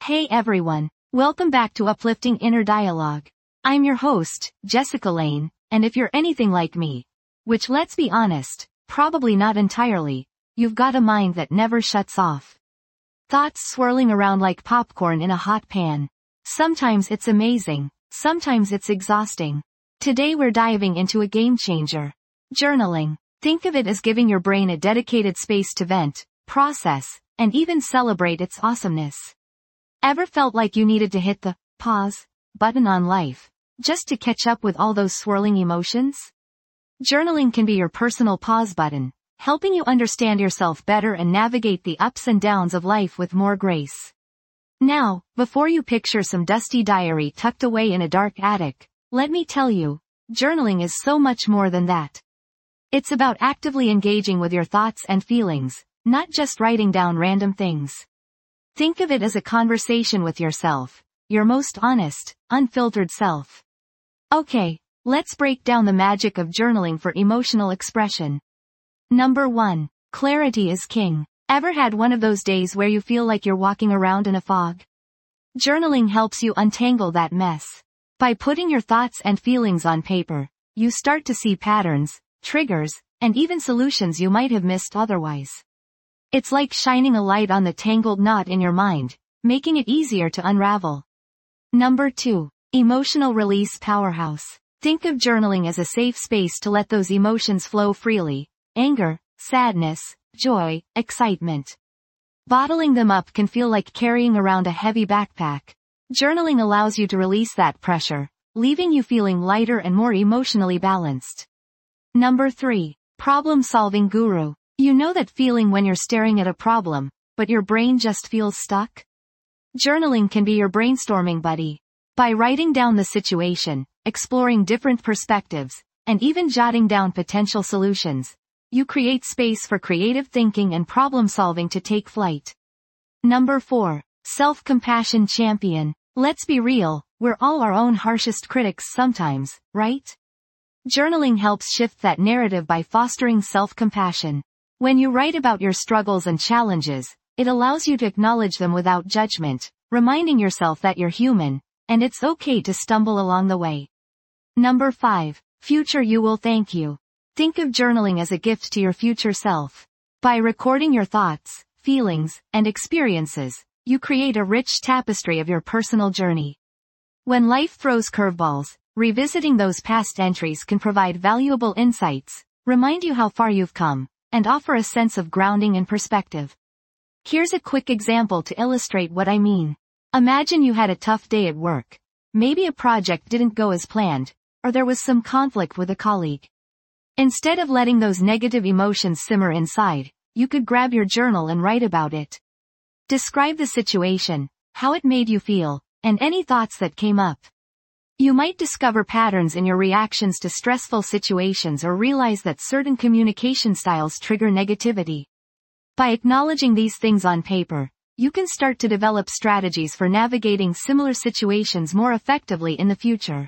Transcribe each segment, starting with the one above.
Hey everyone, welcome back to Uplifting Inner Dialogue. I'm your host, Jessica Lane, and if you're anything like me, which let's be honest, probably not entirely, you've got a mind that never shuts off. Thoughts swirling around like popcorn in a hot pan. Sometimes it's amazing, sometimes it's exhausting. Today we're diving into a game changer. Journaling. Think of it as giving your brain a dedicated space to vent, process, and even celebrate its awesomeness. Ever felt like you needed to hit the pause button on life, just to catch up with all those swirling emotions? Journaling can be your personal pause button, helping you understand yourself better and navigate the ups and downs of life with more grace. Now, before you picture some dusty diary tucked away in a dark attic, let me tell you, journaling is so much more than that. It's about actively engaging with your thoughts and feelings, not just writing down random things. Think of it as a conversation with yourself, your most honest, unfiltered self. Okay, let's break down the magic of journaling for emotional expression. Number 1. Clarity is king. Ever had one of those days where you feel like you're walking around in a fog? Journaling helps you untangle that mess. By putting your thoughts and feelings on paper, you start to see patterns, triggers, and even solutions you might have missed otherwise. It's like shining a light on the tangled knot in your mind, making it easier to unravel. Number 2. Emotional release powerhouse. Think of journaling as a safe space to let those emotions flow freely. Anger, sadness, joy, excitement. Bottling them up can feel like carrying around a heavy backpack. Journaling allows you to release that pressure, leaving you feeling lighter and more emotionally balanced. Number 3. Problem-solving guru. You know that feeling when you're staring at a problem, but your brain just feels stuck? Journaling can be your brainstorming buddy. By writing down the situation, exploring different perspectives, and even jotting down potential solutions, you create space for creative thinking and problem-solving to take flight. Number 4. Self-compassion champion. Let's be real, we're all our own harshest critics sometimes, right? Journaling helps shift that narrative by fostering self-compassion. When you write about your struggles and challenges, it allows you to acknowledge them without judgment, reminding yourself that you're human, and it's okay to stumble along the way. Number 5. Future you will thank you. Think of journaling as a gift to your future self. By recording your thoughts, feelings, and experiences, you create a rich tapestry of your personal journey. When life throws curveballs, revisiting those past entries can provide valuable insights, remind you how far you've come, and offer a sense of grounding and perspective. Here's a quick example to illustrate what I mean. Imagine you had a tough day at work. Maybe a project didn't go as planned, or there was some conflict with a colleague. Instead of letting those negative emotions simmer inside, you could grab your journal and write about it. Describe the situation, how it made you feel, and any thoughts that came up. You might discover patterns in your reactions to stressful situations or realize that certain communication styles trigger negativity. By acknowledging these things on paper, you can start to develop strategies for navigating similar situations more effectively in the future.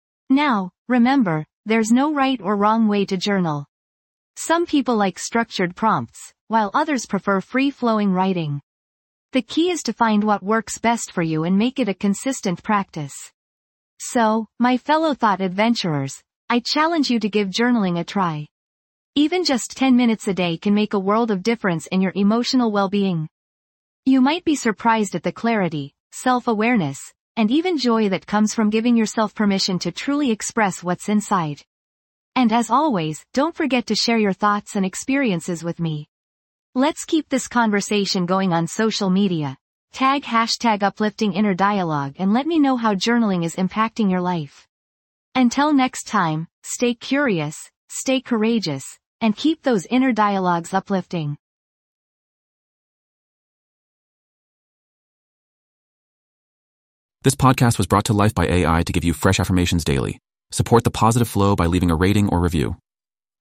Now, remember, there's no right or wrong way to journal. Some people like structured prompts, while others prefer free-flowing writing. The key is to find what works best for you and make it a consistent practice. So, my fellow thought adventurers, I challenge you to give journaling a try. Even just 10 minutes a day can make a world of difference in your emotional well-being. You might be surprised at the clarity, self-awareness, and even joy that comes from giving yourself permission to truly express what's inside. And as always, don't forget to share your thoughts and experiences with me. Let's keep this conversation going on social media. Tag #UpliftingInnerDialogue and let me know how journaling is impacting your life. Until next time, stay curious, stay courageous, and keep those inner dialogues uplifting. This podcast was brought to life by AI to give you fresh affirmations daily. Support the positive flow by leaving a rating or review.